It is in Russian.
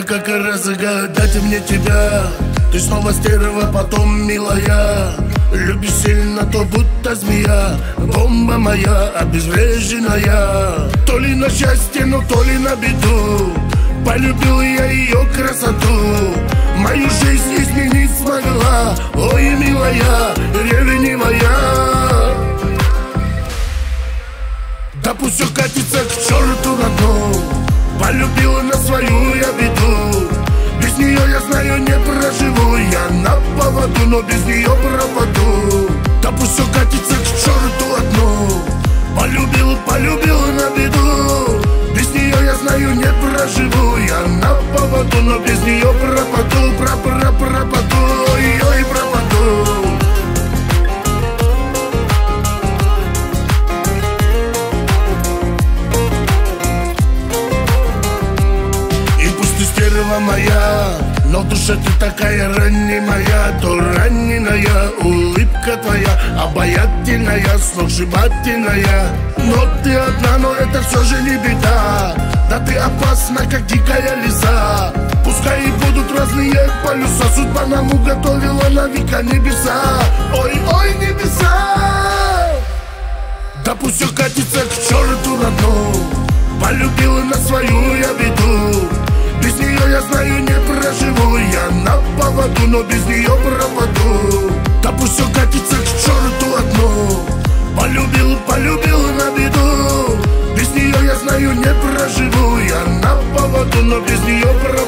как разгадать мне тебя. Ты снова стерва, потом милая. Любишь сильно, то будто змея. Бомба моя обезвреженная. То ли на счастье, но то ли на беду. Полюбил я ее красоту. Мою жизнь изменить смогла. Ой, милая, ревнивая. Да пусть все катится к черту на дно. Полюбила на свою я беду. Без нее, я знаю, не проживу. Я на поводу, но без нее пропаду. Да пусть все катится к черту одну. Полюбила на беду. Без нее, я знаю, не проживу. Я на поводу, но без нее пропаду. Пропаду, ой, пропаду. Стерва моя, но в душе ты такая ранимая. То раненая улыбка твоя, обаятельная, сногсшибательная. Но ты одна, но это все же не беда. Да ты опасна, как дикая лиса. Пускай и будут разные полюса, судьба нам уготовила на века небеса. Ой, небеса. Да пусть все катится к черту на дно. Полюбила на свою я беду. Без нее, я знаю, не проживу. Я на поводу, но без нее пропаду. Да пусть все катится к черту одно. Полюбил на беду. Без нее, я знаю, не проживу. Я на поводу, но без нее пропаду.